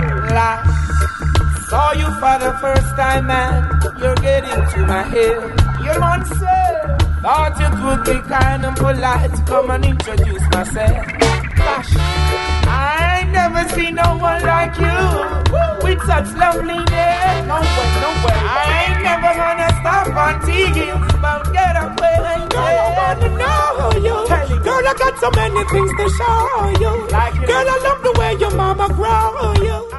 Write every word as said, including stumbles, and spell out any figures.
Lie. Saw you for the first time, man. You're getting to my head. You're one sir. Thought you could be kind and polite. Come and introduce myself. Gosh, I ain't never seen no one like you with such loveliness. No way, no way. I ain't never gonna stop until you but get away. Girl, I wanna know you. Girl, I got so many things to show you. Like girl, I love the way your mama grow you.